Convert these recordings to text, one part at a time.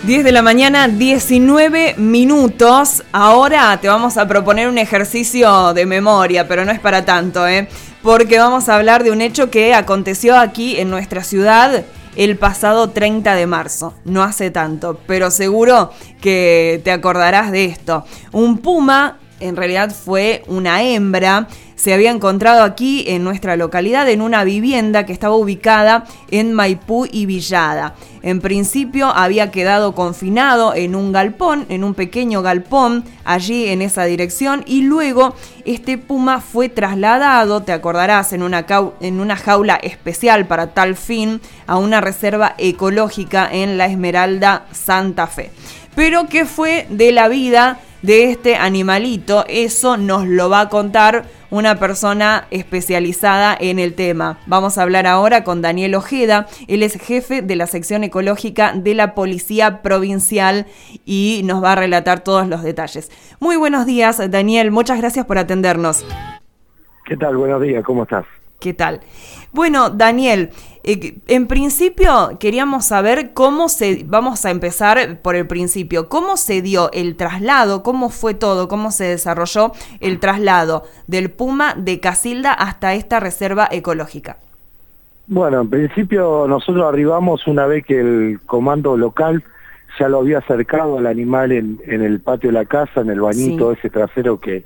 10 de la mañana, 19 minutos. Ahora te vamos a proponer un ejercicio de memoria, pero no es para tanto, porque vamos a hablar de un hecho que aconteció aquí en nuestra ciudad el pasado 30 de marzo. No hace tanto, pero seguro que te acordarás de esto. Un puma, en realidad fue una hembra, se había encontrado aquí en nuestra localidad en una vivienda que estaba ubicada en Maipú y Villada. En principio había quedado confinado en un galpón, en un pequeño galpón, allí en esa dirección, y luego este puma fue trasladado, te acordarás, en una jaula especial para tal fin, a una reserva ecológica en La Esmeralda, Santa Fe. Pero ¿qué fue de la vida de este animalito? Eso nos lo va a contar una persona especializada en el tema. Vamos a hablar ahora con Daniel Ojeda. Él es jefe de la sección ecológica de la Policía Provincial y nos va a relatar todos los detalles. Muy buenos días, Daniel. Muchas gracias por atendernos. ¿Qué tal? Buenos días. ¿Cómo estás? ¿Qué tal? Bueno, Daniel, en principio queríamos saber vamos a empezar por el principio, ¿cómo se dio el traslado? ¿Cómo fue todo? ¿Cómo se desarrolló el traslado del puma de Casilda hasta esta reserva ecológica? Bueno, en principio nosotros arribamos una vez que el comando local ya lo había acercado al animal en el patio de la casa, en el bañito ese trasero que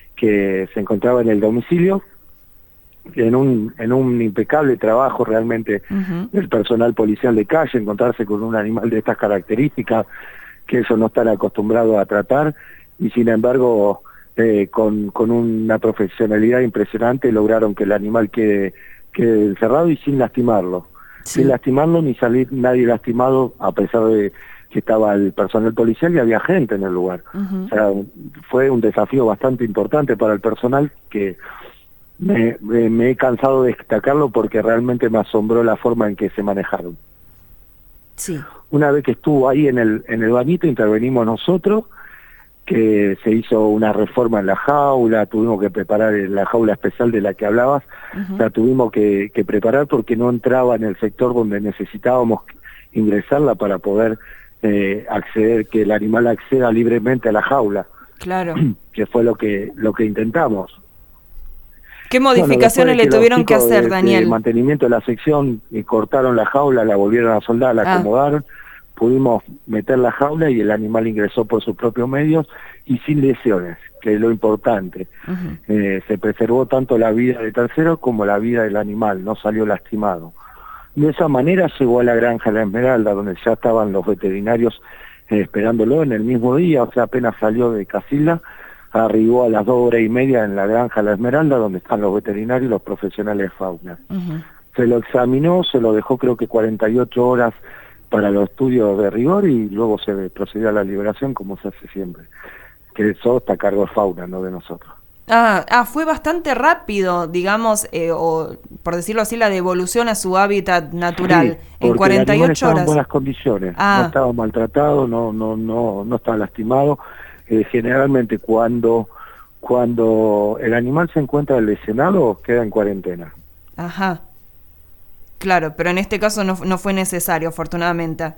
se encontraba en el domicilio. En un impecable trabajo realmente del personal policial de calle, encontrarse con un animal de estas características, que ellos no están acostumbrados a tratar, y sin embargo con una profesionalidad impresionante lograron que el animal quede encerrado y sin lastimarlo, sin lastimarlo ni salir nadie lastimado, a pesar de que estaba el personal policial y había gente en el lugar. O sea, fue un desafío bastante importante para el personal que me he cansado de destacarlo porque realmente me asombró la forma en que se manejaron. Sí. Una vez que estuvo ahí en el bañito, intervenimos nosotros, que se hizo una reforma en la jaula, tuvimos que preparar la jaula especial de la que hablabas, la tuvimos que preparar porque no entraba en el sector donde necesitábamos ingresarla para poder acceder, que el animal acceda libremente a la jaula. Claro. Que fue lo que intentamos. ¿Qué modificaciones le tuvieron que hacer, Daniel? El mantenimiento de la sección, cortaron la jaula, la volvieron a soldar, la acomodaron, pudimos meter la jaula y el animal ingresó por sus propios medios y sin lesiones, que es lo importante. Se preservó tanto la vida de tercero como la vida del animal, no salió lastimado. De esa manera llegó a la granja La Esmeralda, donde ya estaban los veterinarios esperándolo en el mismo día, o sea, apenas salió de Casilda, arribó a las 2:30 en la granja La Esmeralda, donde están los veterinarios y los profesionales de fauna. Se lo examinó, se lo dejó creo que 48 horas para los estudios de rigor y luego se procedió a la liberación como se hace siempre. Que eso está a cargo de fauna, no de nosotros. Fue bastante rápido, digamos, o por decirlo así, la devolución a su hábitat natural, sí, en 48 horas. En buenas condiciones, no estaba maltratado, no estaba lastimado. Generalmente cuando el animal se encuentra lesionado, queda en cuarentena. Ajá. Claro, pero en este caso no fue necesario, afortunadamente.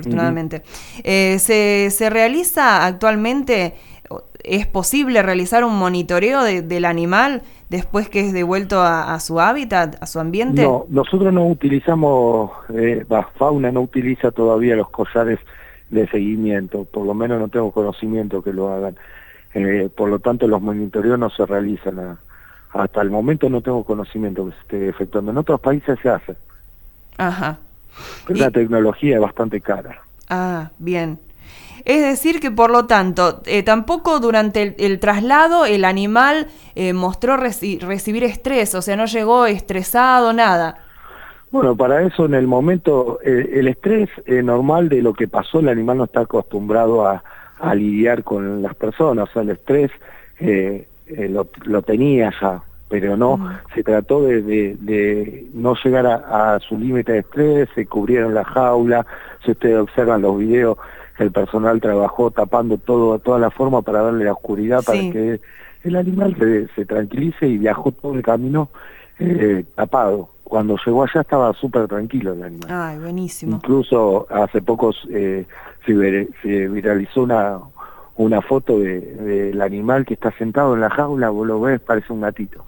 ¿Se realiza actualmente, es posible realizar un monitoreo del animal después que es devuelto a su hábitat, a su ambiente? No, nosotros no utilizamos, fauna no utiliza todavía los collares de seguimiento, por lo menos no tengo conocimiento que lo hagan. Por lo tanto, los monitoreos no se realizan. Hasta el momento no tengo conocimiento que se esté efectuando. En otros países se hace. Ajá. Pero la tecnología es bastante cara. Bien. Es decir que, por lo tanto, tampoco durante el traslado el animal mostró recibir estrés, o sea, no llegó estresado, nada. Bueno, para eso en el momento, el estrés normal de lo que pasó, el animal no está acostumbrado a lidiar con las personas, o sea, el estrés lo tenía ya, pero no, se trató de no llegar a su límite de estrés, se cubrieron la jaula, si ustedes observan los videos, el personal trabajó tapando toda la forma para darle la oscuridad para que el animal se tranquilice y viajó todo el camino tapado. cuando llegó allá estaba súper tranquilo el animal. Ay, buenísimo. Incluso hace poco se viralizó una foto del animal que está sentado en la jaula, vos lo ves, parece un gatito.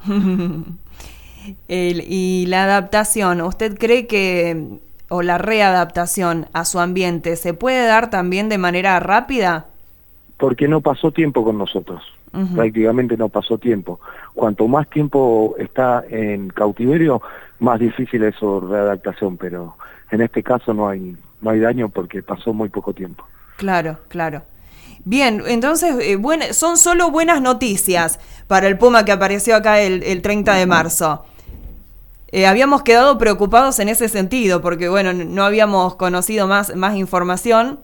Y la adaptación, ¿usted cree que, o la readaptación a su ambiente, se puede dar también de manera rápida? Porque no pasó tiempo con nosotros, prácticamente no pasó tiempo. Cuanto más tiempo está en cautiverio, más difícil es su readaptación, pero en este caso no hay daño porque pasó muy poco tiempo. Claro. Bien, entonces, son solo buenas noticias para el puma que apareció acá el 30 de marzo. Habíamos quedado preocupados en ese sentido, porque bueno, no habíamos conocido más información.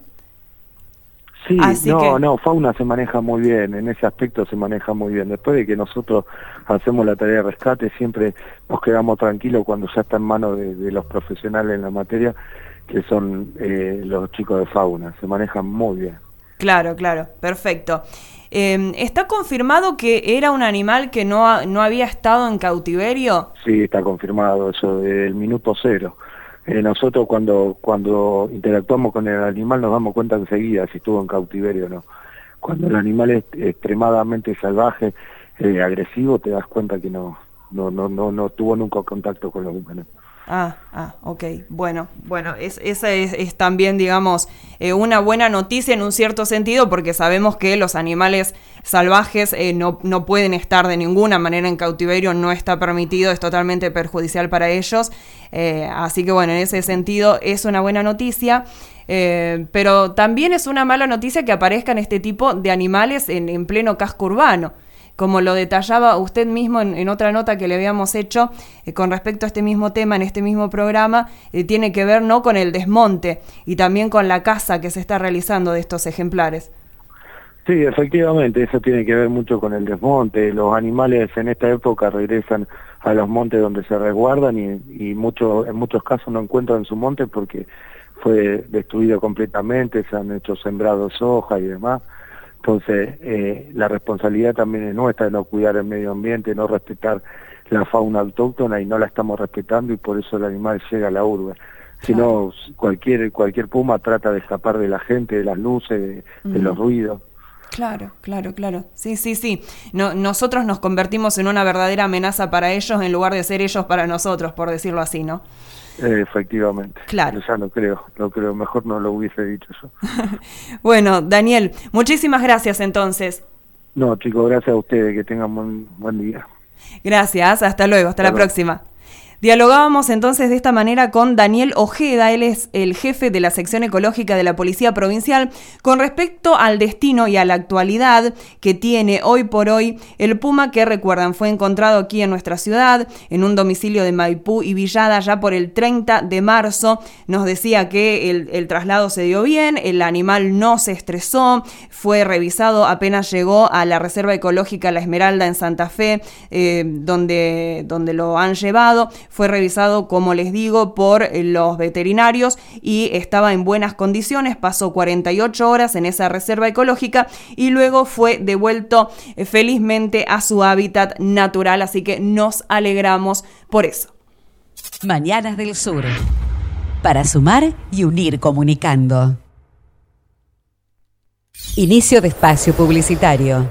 Sí, no, fauna se maneja muy bien, en ese aspecto se maneja muy bien. Después de que nosotros hacemos la tarea de rescate, siempre nos quedamos tranquilos cuando ya está en manos de los profesionales en la materia, que son los chicos de fauna, se manejan muy bien. Claro, perfecto. ¿Está confirmado que era un animal que no había estado en cautiverio? Sí, está confirmado, eso del minuto cero. Nosotros cuando interactuamos con el animal nos damos cuenta enseguida si estuvo en cautiverio o no. Cuando el animal es extremadamente salvaje, agresivo, te das cuenta que no tuvo nunca contacto con los humanos. Ok. Bueno, esa es también, digamos, una buena noticia en un cierto sentido, porque sabemos que los animales salvajes no pueden estar de ninguna manera en cautiverio, no está permitido, es totalmente perjudicial para ellos. Así que bueno, en ese sentido es una buena noticia. Pero también es una mala noticia que aparezcan este tipo de animales en pleno casco urbano, como lo detallaba usted mismo en otra nota que le habíamos hecho con respecto a este mismo tema, en este mismo programa, tiene que ver no con el desmonte y también con la caza que se está realizando de estos ejemplares. Sí, efectivamente, eso tiene que ver mucho con el desmonte. Los animales en esta época regresan a los montes donde se resguardan y en muchos casos no encuentran su monte porque fue destruido completamente, se han hecho sembrados soja y demás. Entonces, la responsabilidad también es nuestra de no cuidar el medio ambiente, no respetar la fauna autóctona y no la estamos respetando y por eso el animal llega a la urbe. Si no, cualquier puma trata de escapar de la gente, de las luces, de los ruidos. Claro. Sí. Nosotros nos convertimos en una verdadera amenaza para ellos en lugar de ser ellos para nosotros, por decirlo así, ¿no? Efectivamente. Claro. Ya no creo, mejor no lo hubiese dicho yo. Bueno, Daniel, muchísimas gracias entonces. No, chicos, gracias a ustedes, que tengan buen día. Gracias, hasta luego, hasta la próxima. Dialogábamos entonces de esta manera con Daniel Ojeda, él es el jefe de la sección ecológica de la Policía Provincial, con respecto al destino y a la actualidad que tiene hoy por hoy el puma que, recuerdan, fue encontrado aquí en nuestra ciudad, en un domicilio de Maipú y Villada, ya por el 30 de marzo. Nos decía que el traslado se dio bien, el animal no se estresó, fue revisado apenas llegó a la Reserva Ecológica La Esmeralda en Santa Fe, donde lo han llevado. Fue revisado, como les digo, por los veterinarios y estaba en buenas condiciones. Pasó 48 horas en esa reserva ecológica y luego fue devuelto felizmente a su hábitat natural, así que nos alegramos por eso. Mañanas del Sur, para sumar y unir comunicando. Inicio de espacio publicitario.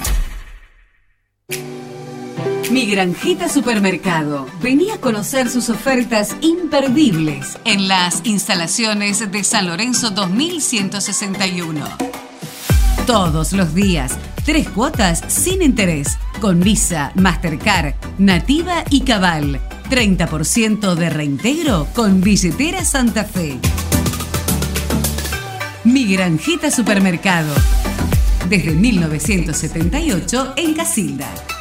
Mi Granjita Supermercado. Vení a conocer sus ofertas imperdibles en las instalaciones de San Lorenzo 2161. Todos los días, 3 cuotas sin interés, con Visa, Mastercard, Nativa y Cabal. 30% de reintegro con billetera Santa Fe. Mi Granjita Supermercado. Desde 1978 en Casilda.